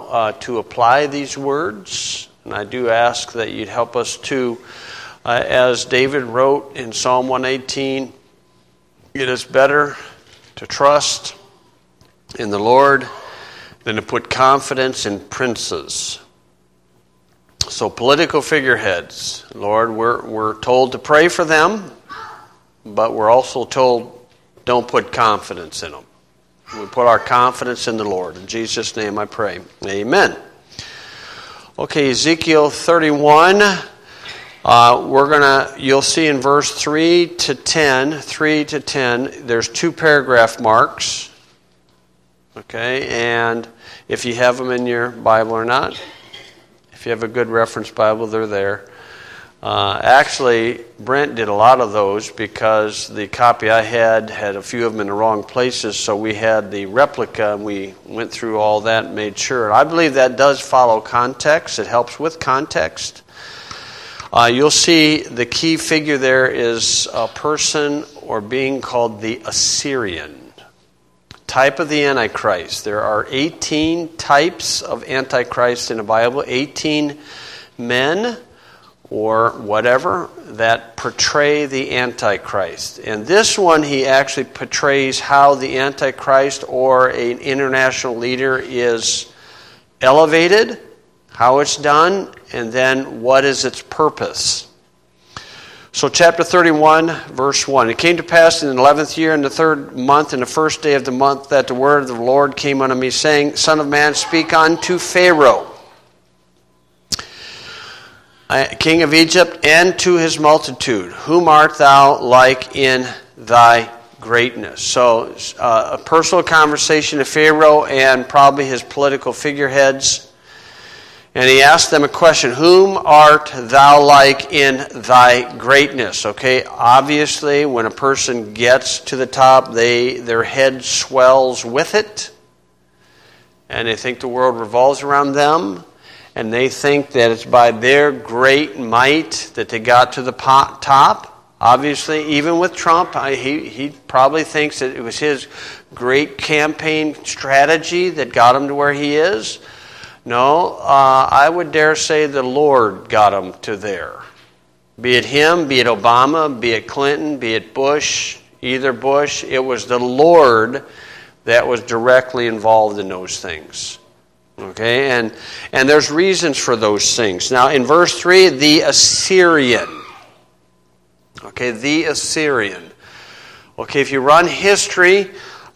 how to apply these words. And I do ask that you'd help us to, as David wrote in Psalm 118, it is better to trust in the Lord than to put confidence in princes. So political figureheads, Lord, we're told to pray for them, but we're also told don't put confidence in them. We put our confidence in the Lord. In Jesus' name I pray. Amen. Okay, Ezekiel 31. You'll see in verse 3 to 10, there's 2 paragraph marks. Okay, and if you have them in your Bible or not, if you have a good reference Bible, they're there. Actually, Brent did a lot of those because the copy I had a few of them in the wrong places, so we had the replica, and we went through all that and made sure. I believe that does follow context. It helps with context. You'll see the key figure there is a person or being called the Assyrian. Type of the Antichrist. There are 18 types of Antichrist in the Bible, 18 men or whatever that portray the Antichrist. And this one, he actually portrays how the Antichrist or an international leader is elevated, how it's done, and then what is its purpose. So chapter 31, verse 1. It came to pass in the 11th year, in the 3rd month, in the 1st day of the month, that the word of the Lord came unto me, saying, Son of man, speak unto Pharaoh, king of Egypt, and to his multitude, whom art thou like in thy greatness? So a personal conversation to Pharaoh and probably his political figureheads. And he asked them a question, whom art thou like in thy greatness? Okay, obviously when a person gets to the top, their head swells with it. And they think the world revolves around them. And they think that it's by their great might that they got to the top. Obviously, even with Trump, he probably thinks that it was his great campaign strategy that got him to where he is. No, I would dare say the Lord got him to there. Be it him, be it Obama, be it Clinton, be it Bush, either Bush, it was the Lord that was directly involved in those things. Okay, and there's reasons for those things. Now, in verse 3, the Assyrian. Okay, the Assyrian. Okay, if you run history,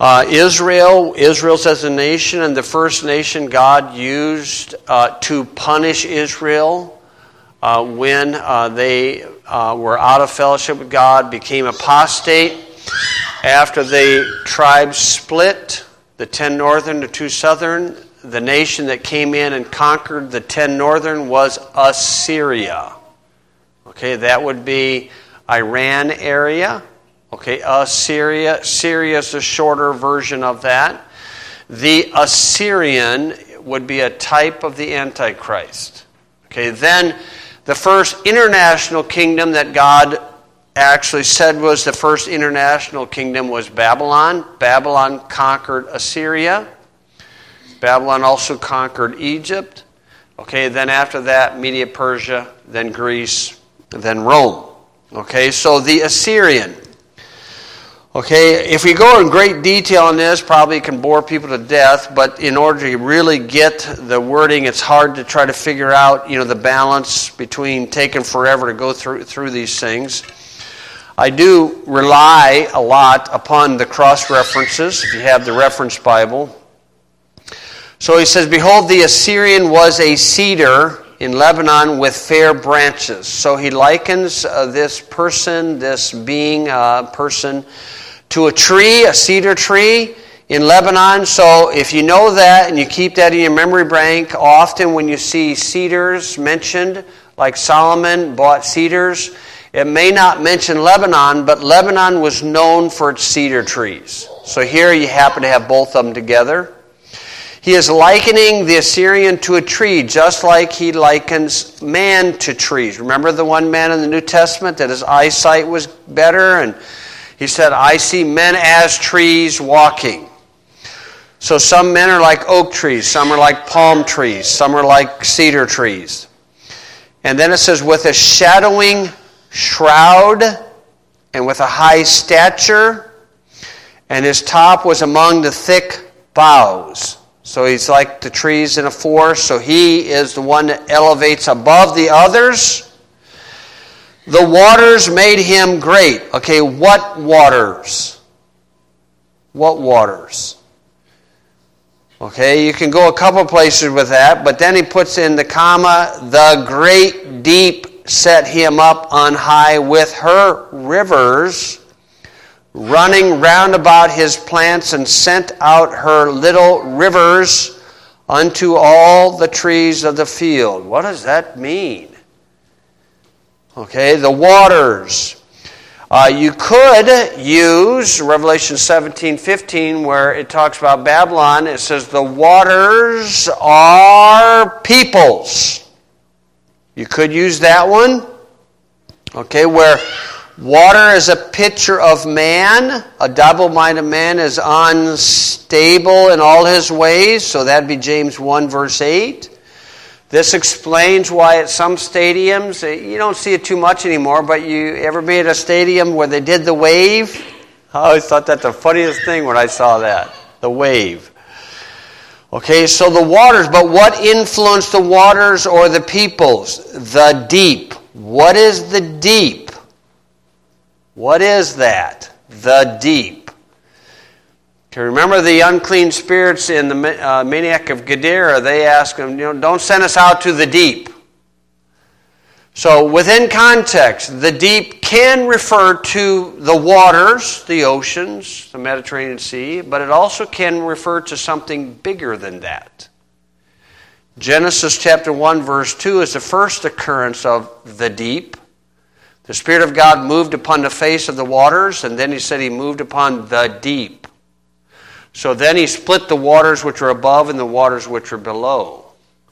Israel's as a nation, and the first nation God used to punish Israel when they were out of fellowship with God, became apostate. After the tribes split, the 10 northern, the 2 southern, the nation that came in and conquered the 10 northern was Assyria. Okay, that would be Iran area. Okay, Assyria. Syria is the shorter version of that. The Assyrian would be a type of the Antichrist. Okay, then the first international kingdom that God actually said was the first international kingdom was Babylon. Babylon conquered Assyria. Babylon also conquered Egypt. Okay, then after that, Media Persia, then Greece, then Rome. Okay, so the Assyrian. Okay, if we go in great detail on this, probably can bore people to death, but in order to really get the wording, it's hard to try to figure out, the balance between taking forever to go through these things. I do rely a lot upon the cross-references, if you have the reference Bible. So he says, Behold, the Assyrian was a cedar in Lebanon with fair branches. So he likens this person, this being person, to a tree, a cedar tree in Lebanon. So if you know that and you keep that in your memory bank, often when you see cedars mentioned, like Solomon bought cedars, it may not mention Lebanon, but Lebanon was known for its cedar trees. So here you happen to have both of them together. He is likening the Assyrian to a tree, just like he likens man to trees. Remember the one man in the New Testament that his eyesight was better? And he said, I see men as trees walking. So some men are like oak trees, some are like palm trees, some are like cedar trees. And then it says, with a shadowing shroud and with a high stature, and his top was among the thick boughs. So he's like the trees in a forest, so he is the one that elevates above the others. The waters made him great. Okay, what waters? What waters? Okay, you can go a couple places with that, but then he puts in the comma, the great deep set him up on high with her rivers, running round about his plants, and sent out her little rivers unto all the trees of the field. What does that mean? Okay, the waters. You could use Revelation 17:15, where it talks about Babylon. It says the waters are peoples. You could use that one. Okay, where water is a picture of man. A double-minded man is unstable in all his ways. So that'd be James 1, verse 8. This explains why at some stadiums, you don't see it too much anymore, but you ever been at a stadium where they did the wave? I always thought that the funniest thing when I saw that, the wave. Okay, so the waters, but what influenced the waters or the peoples? The deep. What is the deep? What is that? The deep. Okay, remember the unclean spirits in the Maniac of Gadara, they asked him, don't send us out to the deep. So within context, the deep can refer to the waters, the oceans, the Mediterranean Sea, but it also can refer to something bigger than that. Genesis chapter 1, verse 2 is the first occurrence of the deep. The Spirit of God moved upon the face of the waters, and then he said he moved upon the deep. So then he split the waters which are above and the waters which are below.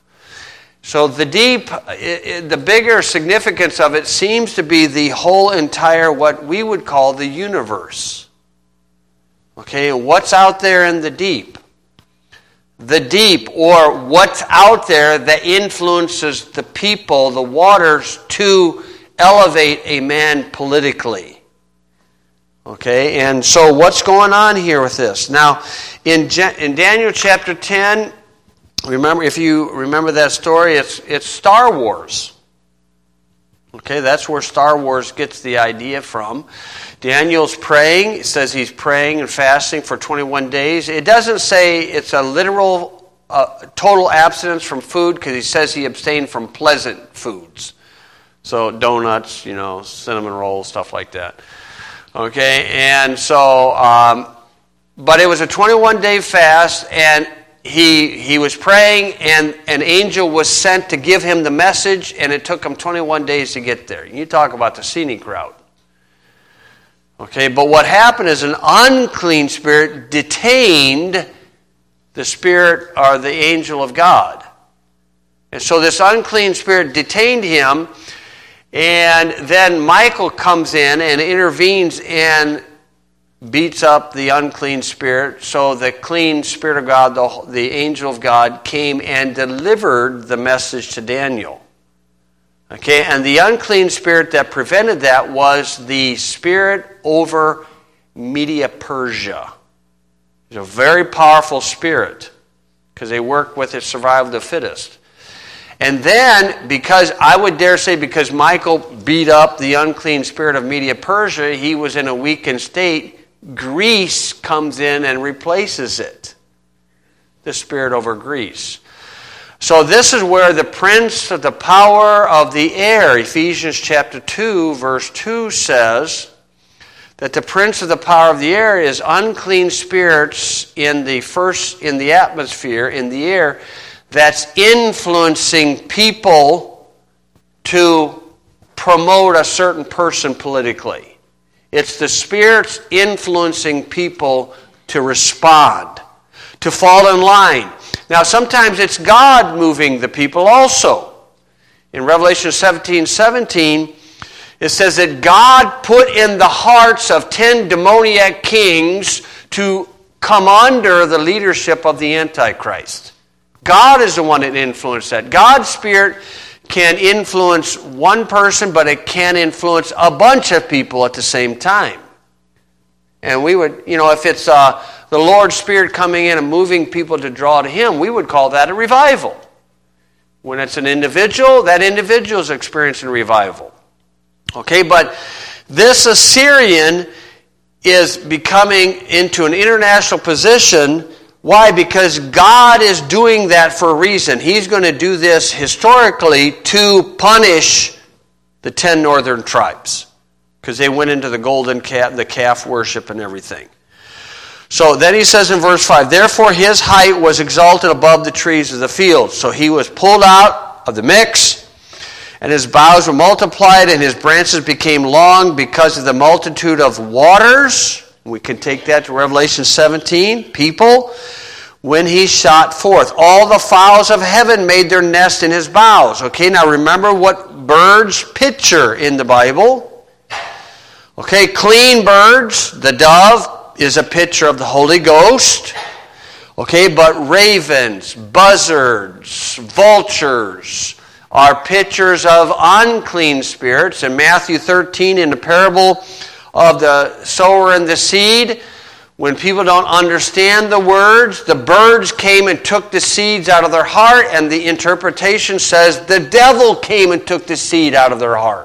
So the deep, the bigger significance of it seems to be the whole entire, what we would call the universe. Okay, what's out there in the deep? The deep, or what's out there that influences the people, the waters, to elevate a man politically. Okay, and so what's going on here with this? Now, in Daniel chapter 10, remember, if you remember that story, it's Star Wars. Okay, that's where Star Wars gets the idea from. Daniel's praying. It says he's praying and fasting for 21 days. It doesn't say it's a literal total abstinence from food, because he says he abstained from pleasant foods. So donuts, cinnamon rolls, stuff like that. Okay, and so, but it was a 21-day fast, and he was praying, and an angel was sent to give him the message, and it took him 21 days to get there. You talk about the scenic route. Okay, but what happened is an unclean spirit detained the spirit or the angel of God. And so this unclean spirit detained him. And then Michael comes in and intervenes and beats up the unclean spirit. So the clean spirit of God, the angel of God, came and delivered the message to Daniel. Okay, and the unclean spirit that prevented that was the spirit over Media Persia. It's a very powerful spirit, because they work with its survival of the fittest. And then, because Michael beat up the unclean spirit of Media Persia, he was in a weakened state, Greece comes in and replaces it. The spirit over Greece. So this is where the prince of the power of the air, Ephesians chapter 2, verse 2 says that the prince of the power of the air is unclean spirits in the atmosphere, in the air, that's influencing people to promote a certain person politically. It's the spirits influencing people to respond, to fall in line. Now, sometimes it's God moving the people also. In Revelation 17:17, it says that God put in the hearts of 10 demoniac kings to come under the leadership of the Antichrist. God is the one that influenced that. God's Spirit can influence one person, but it can influence a bunch of people at the same time. And we would, if it's the Lord's Spirit coming in and moving people to draw to Him, we would call that a revival. When it's an individual, that individual is experiencing revival. Okay, but this Assyrian is becoming into an international position. Why? Because God is doing that for a reason. He's going to do this historically to punish the 10 northern tribes, because they went into the golden calf, the calf worship and everything. So then he says in verse 5, therefore his height was exalted above the trees of the field. So he was pulled out of the mix, and his boughs were multiplied, and his branches became long because of the multitude of waters. We can take that to Revelation 17, people. When he shot forth, all the fowls of heaven made their nest in his boughs. Okay, now remember what birds picture in the Bible. Okay, clean birds, the dove is a picture of the Holy Ghost. Okay, but ravens, buzzards, vultures are pictures of unclean spirits. In Matthew 13, in the parable of the sower and the seed, when people don't understand the words, the birds came and took the seeds out of their heart, and the interpretation says the devil came and took the seed out of their heart.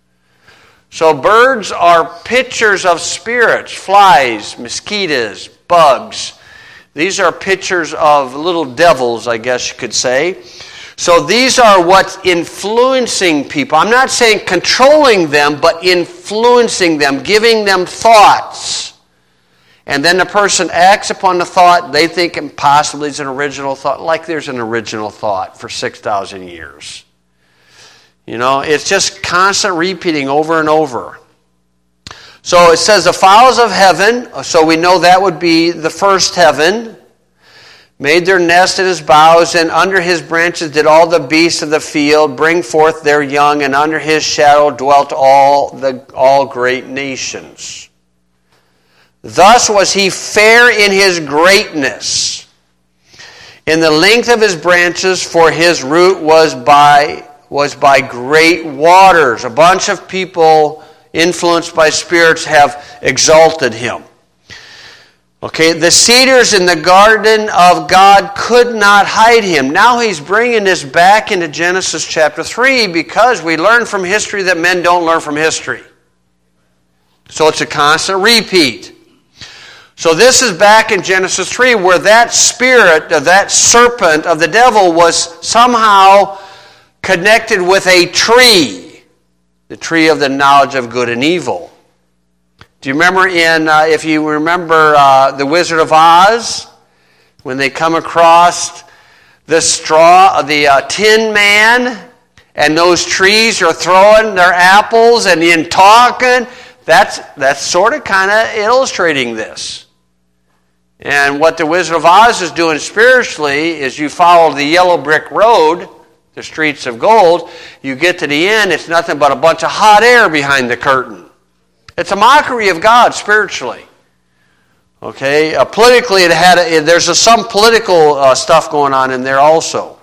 So birds are pictures of spirits, flies, mosquitoes, bugs. These are pictures of little devils, I guess you could say. So these are what's influencing people. I'm not saying controlling them, but influencing them, giving them thoughts. And then the person acts upon the thought. They think possibly it's an original thought, like there's an original thought for 6,000 years. It's just constant repeating over and over. So it says the fowls of heaven, so we know that would be the first heaven, made their nest in his boughs, and under his branches did all the beasts of the field bring forth their young, and under his shadow dwelt all great nations. Thus was he fair in his greatness, in the length of his branches, for his root was by great waters. A bunch of people influenced by spirits have exalted him. Okay, the cedars in the garden of God could not hide him. Now he's bringing this back into Genesis chapter 3, because we learn from history that men don't learn from history. So it's a constant repeat. So this is back in Genesis 3, where that spirit, that serpent of the devil, was somehow connected with a tree, the tree of the knowledge of good and evil. Do you remember if you remember The Wizard of Oz, when they come across the straw, the Tin Man, and those trees are throwing their apples and in talking? That's sort of kind of illustrating this. And what the Wizard of Oz is doing spiritually is you follow the yellow brick road, the streets of gold, you get to the end, it's nothing but a bunch of hot air behind the curtain. It's a mockery of God spiritually. Okay, politically there's some political stuff going on in there also.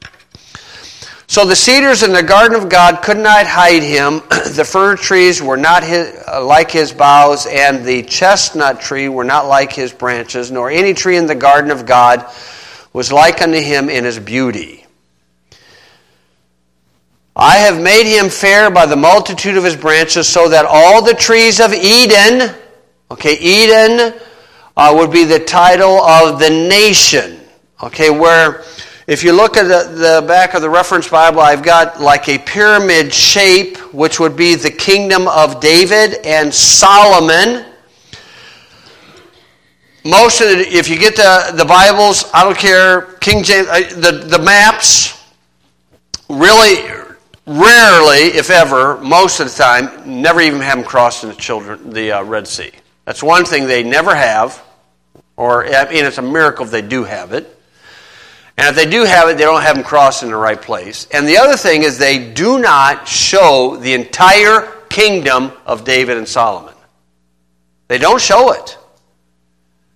So the cedars in the garden of God could not hide him. The fir trees were not like his boughs, and the chestnut tree were not like his branches, nor any tree in the garden of God was like unto him in his beauty. I have made him fair by the multitude of his branches, so that all the trees of Eden, okay, Eden would be the title of the nation, okay, where if you look at the back of the reference Bible, I've got like a pyramid shape, which would be the kingdom of David and Solomon. Most of if you get the Bibles, I don't care, King James, the maps, really rarely, if ever, most of the time, never even have them crossing the Red Sea. That's one thing they never have, or it's a miracle if they do have it. And if they do have it, they don't have them crossed in the right place. And the other thing is they do not show the entire kingdom of David and Solomon. They don't show it.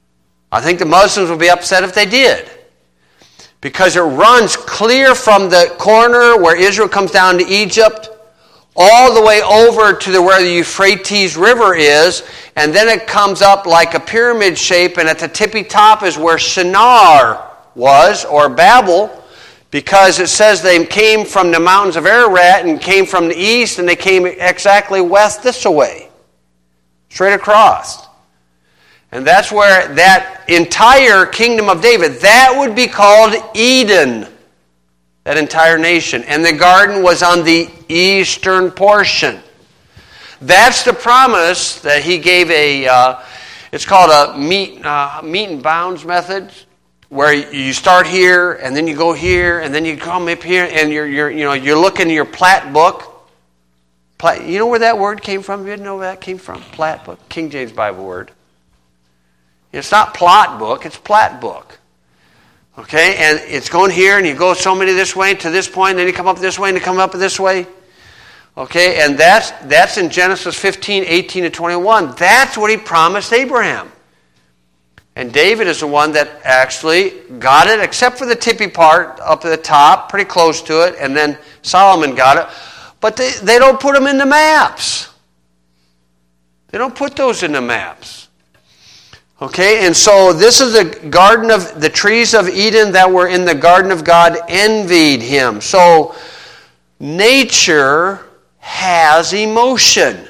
I think the Muslims would be upset if they did. Because it runs clear from the corner where Israel comes down to Egypt, all the way over to where the Euphrates River is, and then it comes up like a pyramid shape, and at the tippy top is where Shinar was, or Babel, because it says they came from the mountains of Ararat and came from the east, and they came exactly west this way, straight across. And that's where that entire kingdom of David, that would be called Eden, that entire nation. And the garden was on the eastern portion. That's the promise that he gave it's called a meet and bounds method, where you start here, and then you go here, and then you come up here, and you're looking in your plat book. You know where that word came from? You didn't know where that came from? Plat book, King James Bible word. It's not plot book, it's plat book. Okay, and it's going here, and you go so many this way to this point, and then you come up this way, and you come up this way. Okay, and that's in Genesis 15, 18 to 21. That's what he promised Abraham. And David is the one that actually got it, except for the tippy part up at the top, pretty close to it, and then Solomon got it. But they don't put them in the maps. They don't put those in the maps. Okay, and so this is the garden of the trees of Eden that were in the garden of God envied him. So nature has emotion.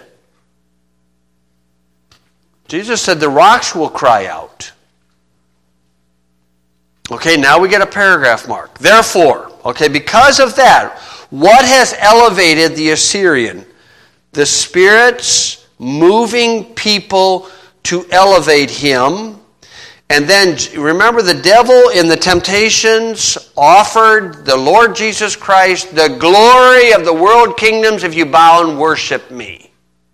Jesus said the rocks will cry out. Okay, now we get a paragraph mark. Therefore, okay, because of that, what has elevated the Assyrian? The spirits moving people to elevate him. And then remember, the devil in the temptations offered the Lord Jesus Christ the glory of the world kingdoms if you bow and worship me.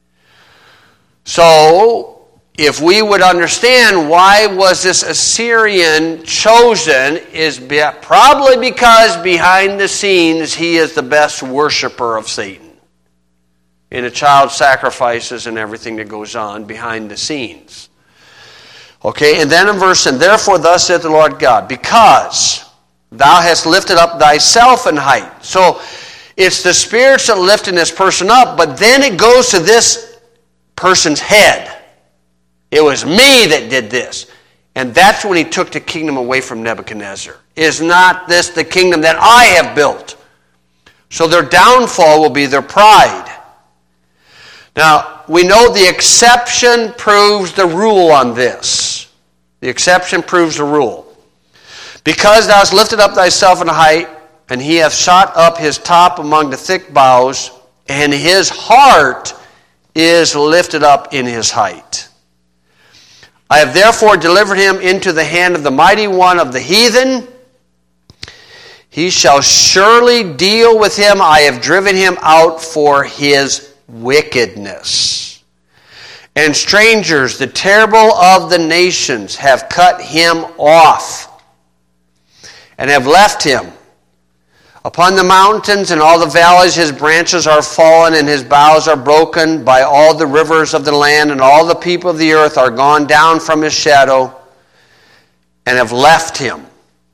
So if we would understand why was this Assyrian chosen, is probably because behind the scenes he is the best worshiper of Satan. In the child sacrifices and everything that goes on behind the scenes. Okay, and then in verse 10, therefore thus saith the Lord God, because thou hast lifted up thyself in height. So it's the spirits that are lifting this person up, but then it goes to this person's head. It was me that did this. And that's when he took the kingdom away from Nebuchadnezzar. Is not this the kingdom that I have built? So their downfall will be their pride. Now, we know the exception proves the rule on this. The exception proves the rule. Because thou hast lifted up thyself in height, and he hath shot up his top among the thick boughs, and his heart is lifted up in his height. I have therefore delivered him into the hand of the mighty one of the heathen. He shall surely deal with him. I have driven him out for his wickedness. And strangers, the terrible of the nations, have cut him off and have left him. Upon the mountains and all the valleys his branches are fallen, and his boughs are broken by all the rivers of the land, and all the people of the earth are gone down from his shadow and have left him.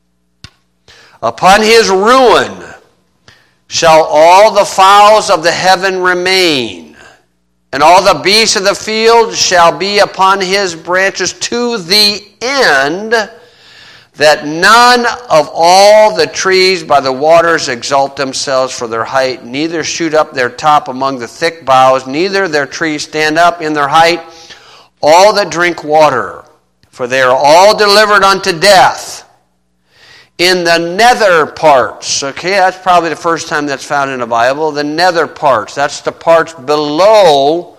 Upon his ruin shall all the fowls of the heaven remain, and all the beasts of the field shall be upon his branches, to the end that none of all the trees by the waters exalt themselves for their height, neither shoot up their top among the thick boughs, neither their trees stand up in their height, all that drink water, for they are all delivered unto death. In the nether parts, okay, that's probably the first time that's found in the Bible, the nether parts, that's the parts below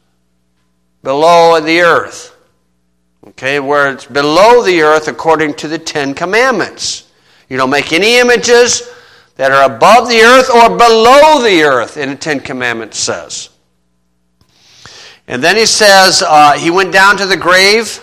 the earth. Okay, where it's below the earth according to the 10 Commandments. You don't make any images that are above the earth or below the earth, in the 10 Commandments says. And then he says, he went down to the grave.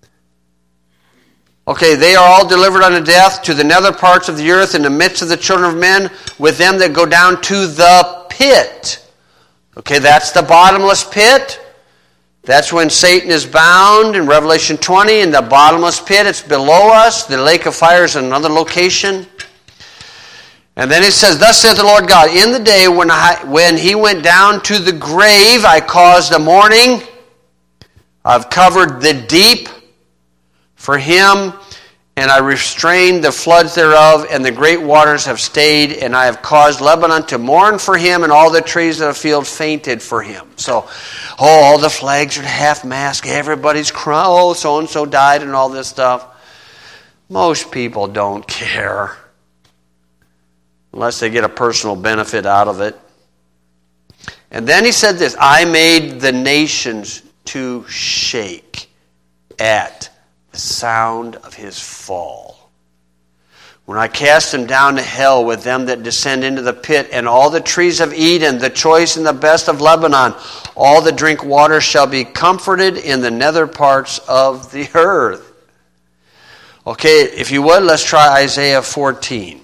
Okay, they are all delivered unto death, to the nether parts of the earth, in the midst of the children of men, with them that go down to the pit. Okay, that's the bottomless pit. That's when Satan is bound in Revelation 20 in the bottomless pit. It's below us. The lake of fire is another location. And then it says, thus saith the Lord God, in the day when he went down to the grave, I caused a mourning. I've covered the deep for him, and I restrained the floods thereof, and the great waters have stayed, and I have caused Lebanon to mourn for him, and all the trees of the field fainted for him. So, all the flags are half-mast, everybody's crying, oh, so-and-so died, and all this stuff. Most people don't care, unless they get a personal benefit out of it. And then he said this, I made the nations to shake at the sound of his fall. When I cast him down to hell with them that descend into the pit, and all the trees of Eden, the choice and the best of Lebanon, all the drink water shall be comforted in the nether parts of the earth. Okay, if you would, let's try Isaiah 14.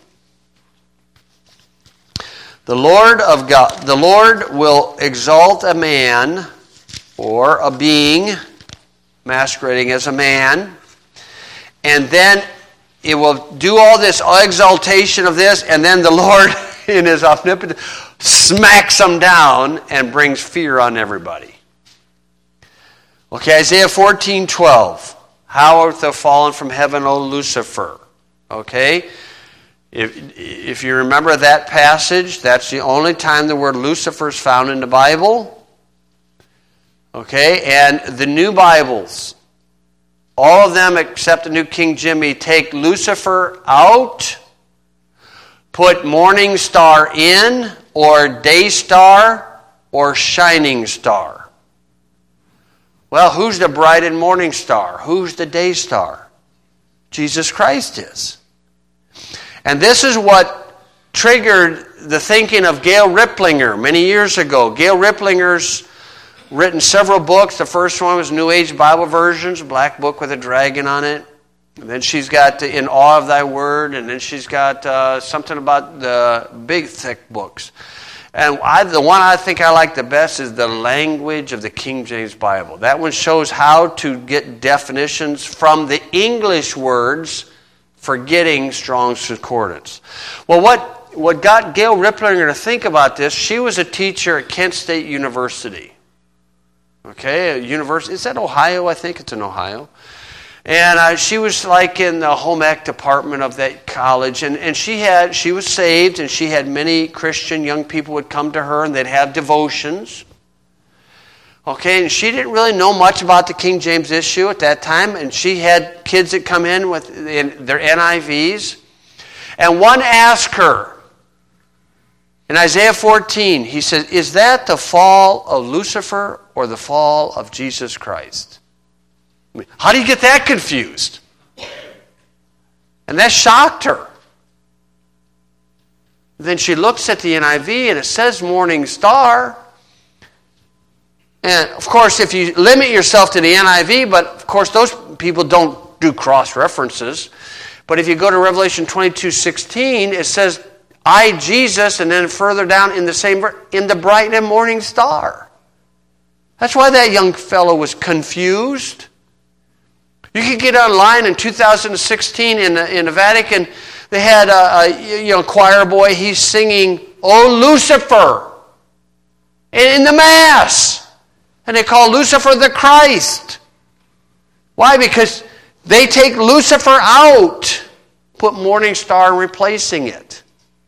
The Lord will exalt a man or a being masquerading as a man, and then it will do all this exaltation of this, and then the Lord, in his omnipotence, smacks them down and brings fear on everybody. Okay, Isaiah 14:12. How art thou fallen from heaven, O Lucifer? Okay, if you remember that passage, that's the only time the word Lucifer is found in the Bible. Okay, and the new Bibles, all of them except the New King James, take Lucifer out, put morning star in, or day star, or shining star. Well, who's the bright and morning star? Who's the day star? Jesus Christ is. And this is what triggered the thinking of Gail Riplinger many years ago. Gail Riplinger's written several books. The first one was New Age Bible Versions, a black book with a dragon on it. And then she's got In Awe of Thy Word, and then she's got something about the big, thick books. And the one I think I like the best is The Language of the King James Bible. That one shows how to get definitions from the English words, forgetting Strong's Concordance. Well, what got Gail Riplinger to think about this, she was a teacher at Kent State University. Okay, a university. Is that Ohio? I think it's in Ohio. And she was like in the home ec department of that college. And she was saved, and she had many Christian young people would come to her, and they'd have devotions. Okay, and she didn't really know much about the King James issue at that time. And she had kids that come in with their NIVs. And one asked her, in Isaiah 14, he says, is that the fall of Lucifer or the fall of Jesus Christ? I mean, how do you get that confused? And that shocked her. Then she looks at the NIV and it says morning star. And of course, if you limit yourself to the NIV, but of course those people don't do cross-references. But if you go to Revelation 22:16, it says, I, Jesus, and then further down in the bright and morning star. That's why that young fellow was confused. You could get online in 2016 in the Vatican. They had a choir boy. He's singing, "Oh Lucifer," in the Mass, and they call Lucifer the Christ. Why? Because they take Lucifer out, put morning star replacing it.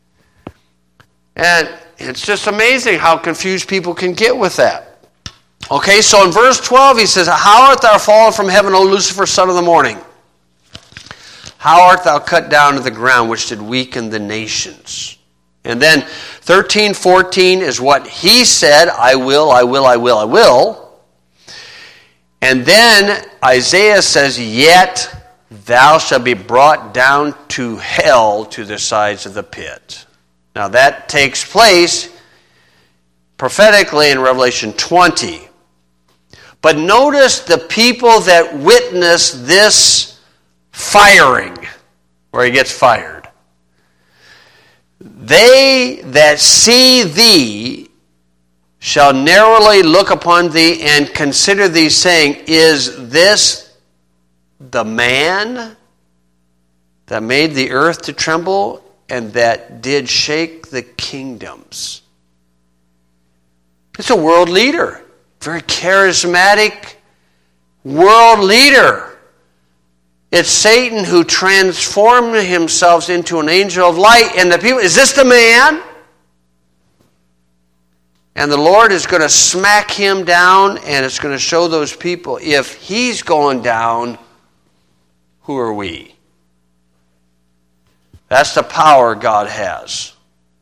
And it's just amazing how confused people can get with that. Okay, so in verse 12 he says, how art thou fallen from heaven, O Lucifer, son of the morning? How art thou cut down to the ground, which did weaken the nations? And then 13, 14 is what he said, I will, I will, I will, I will. And then Isaiah says, yet thou shalt be brought down to hell, to the sides of the pit. Now that takes place prophetically in Revelation 20. But notice the people that witness this firing, where he gets fired. They that see thee shall narrowly look upon thee and consider thee, saying, is this the man that made the earth to tremble and that did shake the kingdoms? It's a world leader, very charismatic world leader. It's Satan who transformed himself into an angel of light, and the people, is this the man? And the Lord is going to smack him down, and it's going to show those people, if he's going down, who are we? That's the power God has.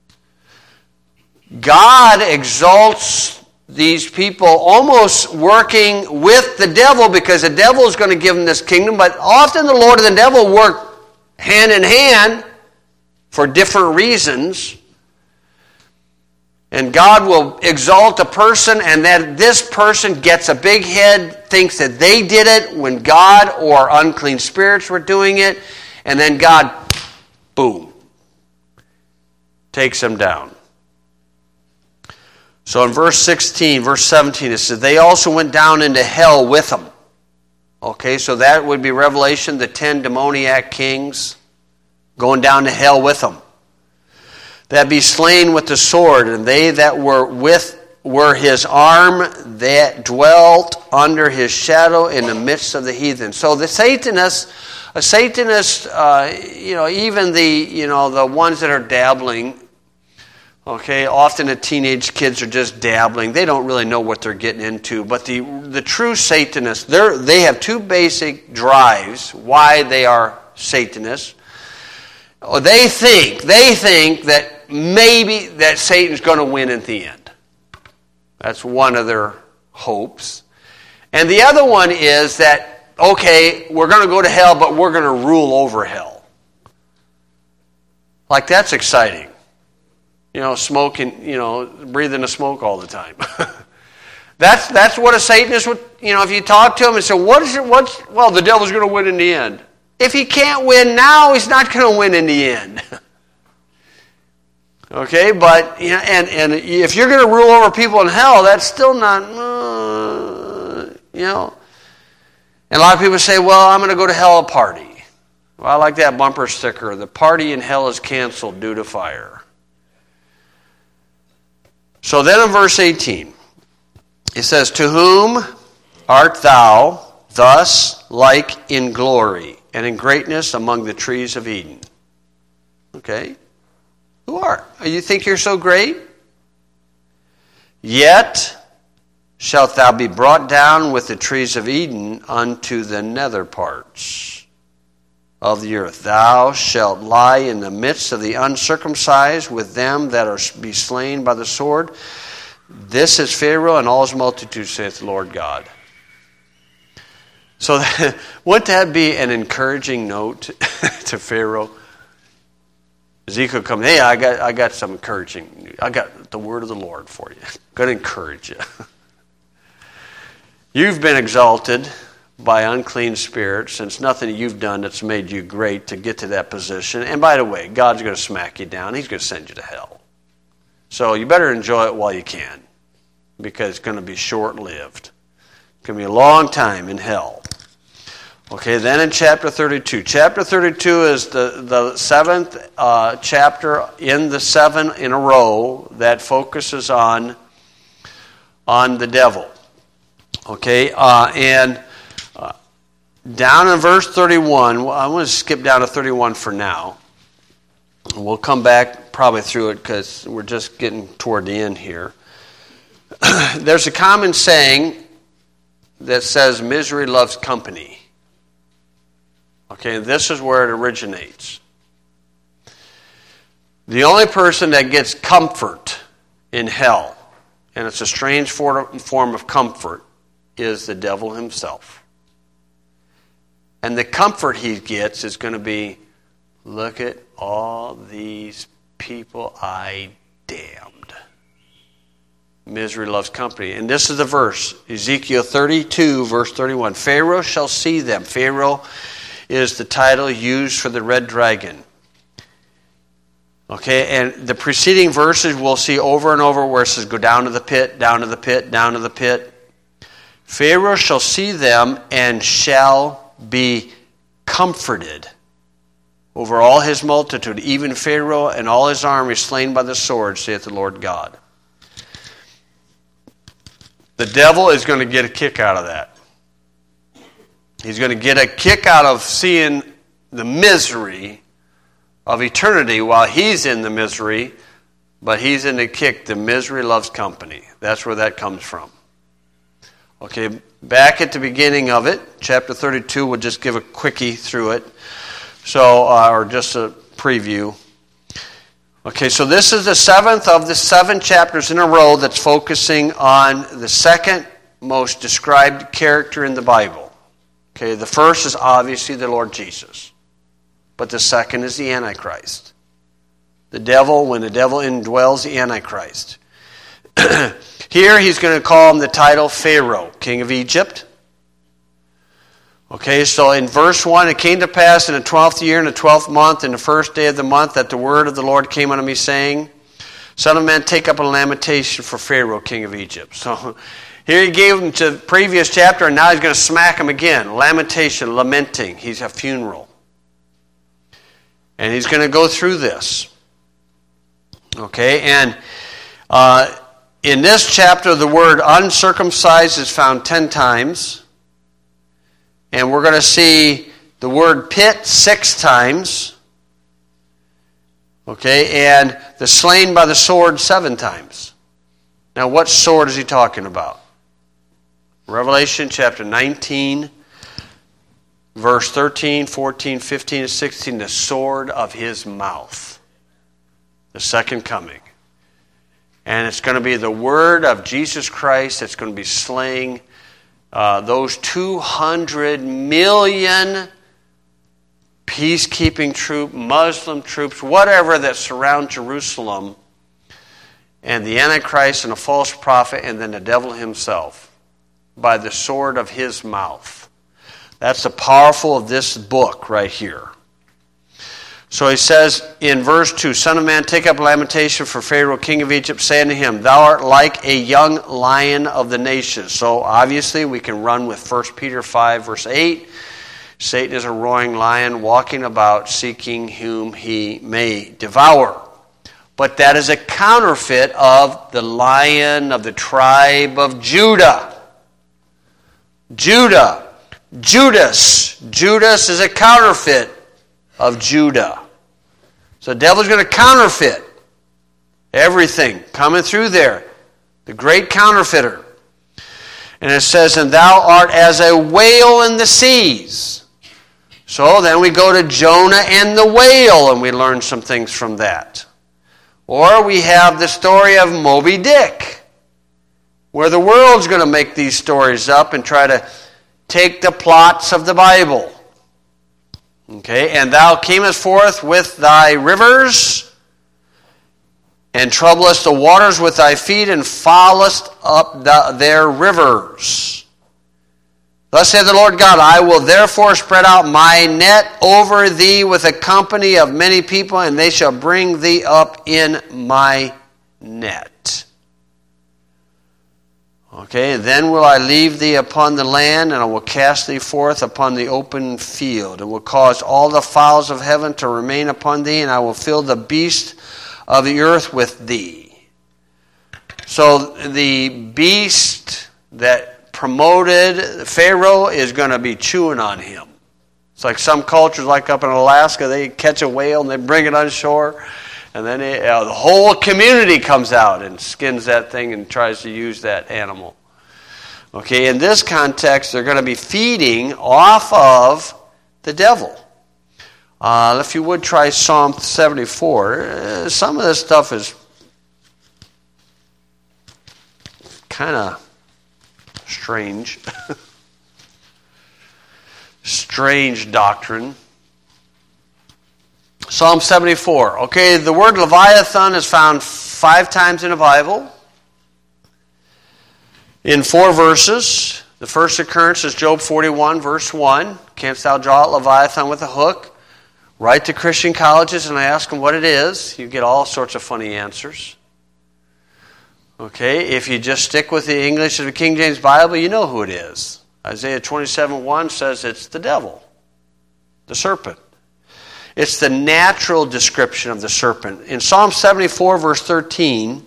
God exalts these people almost working with the devil, because the devil is going to give them this kingdom, but often the Lord and the devil work hand in hand for different reasons. And God will exalt a person, and then this person gets a big head, thinks that they did it when God or unclean spirits were doing it, and then God, boom, takes them down. So in verse 16, verse 17, it says, they also went down into hell with them. Okay, so that would be Revelation, the 10 demoniac kings going down to hell with them. That be slain with the sword, and they that were his arm, that dwelt under his shadow in the midst of the heathen. So the Satanists, even the ones that are dabbling, okay, often the teenage kids are just dabbling. They don't really know what they're getting into. But the true Satanists, they have two basic drives why they are Satanists. They think that maybe that Satan's going to win at the end. That's one of their hopes. And the other one is that, okay, we're going to go to hell, but we're going to rule over hell. Like, that's exciting. Smoking, breathing the smoke all the time. That's what a Satanist would, if you talk to him and say, well, the devil's going to win in the end. If he can't win now, he's not going to win in the end. Okay, but, and if you're going to rule over people in hell, that's still not, And a lot of people say, well, I'm going to go to hell a party. Well, I like that bumper sticker. The party in hell is canceled due to fire. So then in verse 18, it says, to whom art thou thus like in glory and in greatness among the trees of Eden? Okay. Who are? You think you're so great? Yet shalt thou be brought down with the trees of Eden unto the nether parts of the earth. Thou shalt lie in the midst of the uncircumcised with them that are be slain by the sword. This is Pharaoh and all his multitude, saith the Lord God. So wouldn't that be an encouraging note to Pharaoh? Ezekiel comes, hey, I got some encouraging news. I got the word of the Lord for you. I'm going to encourage you. You've been exalted by unclean spirits, and it's nothing you've done that's made you great to get to that position. And by the way, God's going to smack you down. He's going to send you to hell. So you better enjoy it while you can, because it's going to be short-lived. It's going to be a long time in hell. Okay, then in chapter 32. Chapter 32 is the seventh chapter in the 7 in a row that focuses on the devil. Okay, and down in verse 31, I want to skip down to 31 for now. We'll come back probably through it because we're just getting toward the end here. There's a common saying that says, misery loves company. Okay, this is where it originates. The only person that gets comfort in hell, and it's a strange form of comfort, is the devil himself. And the comfort he gets is going to be, look at all these people I damned. Misery loves company. And this is the verse, Ezekiel 32, verse 31. Pharaoh shall see them. Pharaoh is the title used for the red dragon. Okay, and the preceding verses we'll see over and over where it says, go down to the pit, down to the pit, down to the pit. Pharaoh shall see them and shall be comforted over all his multitude, even Pharaoh and all his army slain by the sword, saith the Lord God. The devil is going to get a kick out of that. He's going to get a kick out of seeing the misery of eternity while he's in the misery, but he's in the kick. The misery loves company. That's where that comes from. Okay, back at the beginning of it, chapter 32, we'll just give a quickie through it. So, or just a preview. Okay, so this is the seventh of the 7 chapters in a row that's focusing on the second most described character in the Bible. Okay, the first is obviously the Lord Jesus. But the second is the Antichrist. The devil, when the devil indwells the Antichrist. Here he's going to call him the title Pharaoh, king of Egypt. Okay, so in verse 1, it came to pass in the 12th year, in the 12th month, in the first day of the month, that the word of the Lord came unto me, saying, Son of man, take up a lamentation for Pharaoh, king of Egypt. So here he gave him to the previous chapter, and now he's going to smack him again. Lamentation, lamenting. He's a funeral. And he's going to go through this. Okay, and in this chapter, the word uncircumcised is found 10 times. And we're going to see the word pit 6 times. Okay, and the slain by the sword 7 times. Now, what sword is he talking about? Revelation chapter 19, verse 13, 14, 15, and 16, the sword of his mouth. The second coming. And it's going to be the word of Jesus Christ that's going to be slaying those 200 million peacekeeping troops, Muslim troops, whatever that surround Jerusalem, and the Antichrist and a false prophet, and then the devil himself, by the sword of his mouth. That's the powerful of this book right here. So he says in verse 2, Son of man, take up lamentation for Pharaoh, king of Egypt, saying to him, Thou art like a young lion of the nations. So obviously we can run with 1 Peter 5, verse 8. Satan is a roaring lion walking about seeking whom he may devour. But that is a counterfeit of the Lion of the tribe of Judah. Judah. Judas. Judas is a counterfeit of Judah. So the devil's going to counterfeit everything coming through there. The great counterfeiter. And it says, And thou art as a whale in the seas. So then we go to Jonah and the whale, and we learn some things from that. Or we have the story of Moby Dick, where the world's going to make these stories up and try to take the plots of the Bible. Okay, and thou camest forth with thy rivers, and troublest the waters with thy feet, and foulest up their rivers. Thus saith the Lord God, I will therefore spread out my net over thee with a company of many people, and they shall bring thee up in my net. Okay, and then will I leave thee upon the land, and I will cast thee forth upon the open field, and will cause all the fowls of heaven to remain upon thee, and I will fill the beast of the earth with thee. So the beast that promoted Pharaoh is going to be chewing on him. It's like some cultures, like up in Alaska, they catch a whale and they bring it on shore, and then the whole community comes out and skins that thing and tries to use that animal. Okay, in this context, they're going to be feeding off of the devil. If you would try Psalm 74, some of this stuff is kind of strange. Strange doctrine. Psalm 74. Okay, the word Leviathan is found 5 times in the Bible. In 4 verses. The first occurrence is Job 41, verse 1. Canst thou draw out Leviathan with a hook? write to Christian colleges and I ask them what it is, you get all sorts of funny answers. Okay, if you just stick with the English of the King James Bible, you know who it is. Isaiah 27:1 says it's the devil, the serpent. It's the natural description of the serpent. In Psalm 74, verse 13,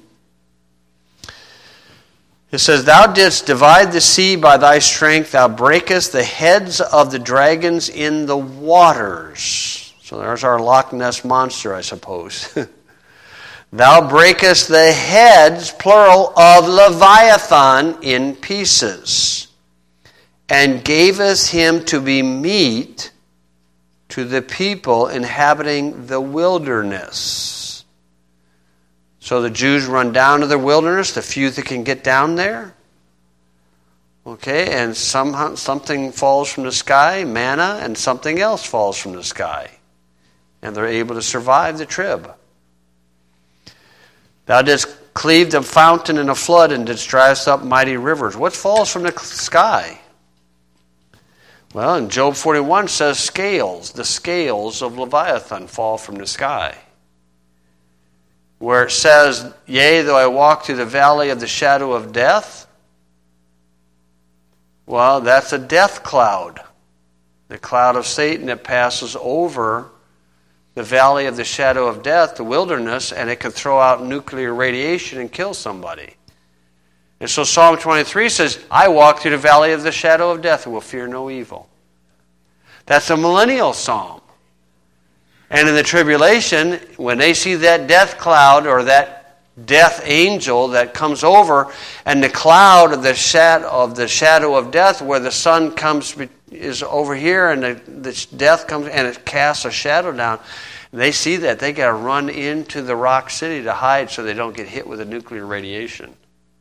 it says, Thou didst divide the sea by thy strength, thou breakest the heads of the dragons in the waters. So there's our Loch Ness monster, I suppose. Thou breakest the heads, plural, of Leviathan in pieces, and gavest him to be meat to the people inhabiting the wilderness. So the Jews run down to the wilderness, the few that can get down there. Okay, and somehow something falls from the sky, manna, and something else falls from the sky. And they're able to survive the trib. Thou didst cleave the fountain in a flood and didst dry up mighty rivers. What falls from the sky? Well, in Job 41 says scales. The scales of Leviathan fall from the sky. Where it says, Yea, though I walk through the valley of the shadow of death. Well, that's a death cloud. The cloud of Satan that passes over the valley of the shadow of death, the wilderness, and it can throw out nuclear radiation and kill somebody. And so Psalm 23 says, I walk through the valley of the shadow of death and will fear no evil. That's a millennial psalm. And in the tribulation, when they see that death cloud or that death angel that comes over, and the cloud of the shadow of death, where the sun comes, is over here, and the death comes and it casts a shadow down. And they see that, they got to run into the rock city to hide so they don't get hit with the nuclear radiation.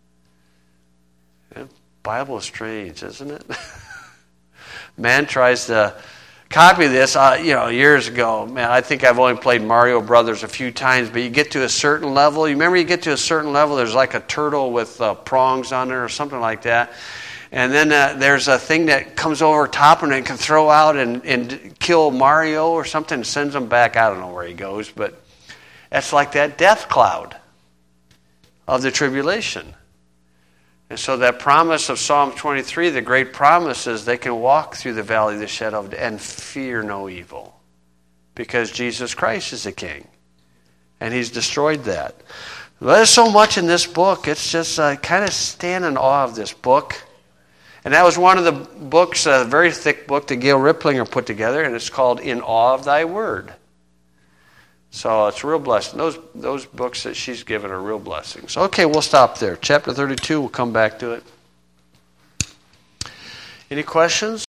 The Bible is strange, isn't it? Man tries to copy this, years ago. Man, I think I've only played Mario Brothers a few times, but you get to a certain level. You remember you get to a certain level, there's like a turtle with prongs on it or something like that. And then there's a thing that comes over top and it can throw out and kill Mario or something and sends him back. I don't know where he goes, but that's like that death cloud of the tribulation. And so that promise of Psalm 23, the great promise is they can walk through the valley of the shadow of death and fear no evil. Because Jesus Christ is the King. And He's destroyed that. There's so much in this book. It's just kind of stand in awe of this book. And that was one of the books, a very thick book that Gail Ripplinger put together, and it's called In Awe of Thy Word. So it's a real blessing. Those books that she's given are real blessings. Okay, we'll stop there. Chapter 32, we'll come back to it. Any questions?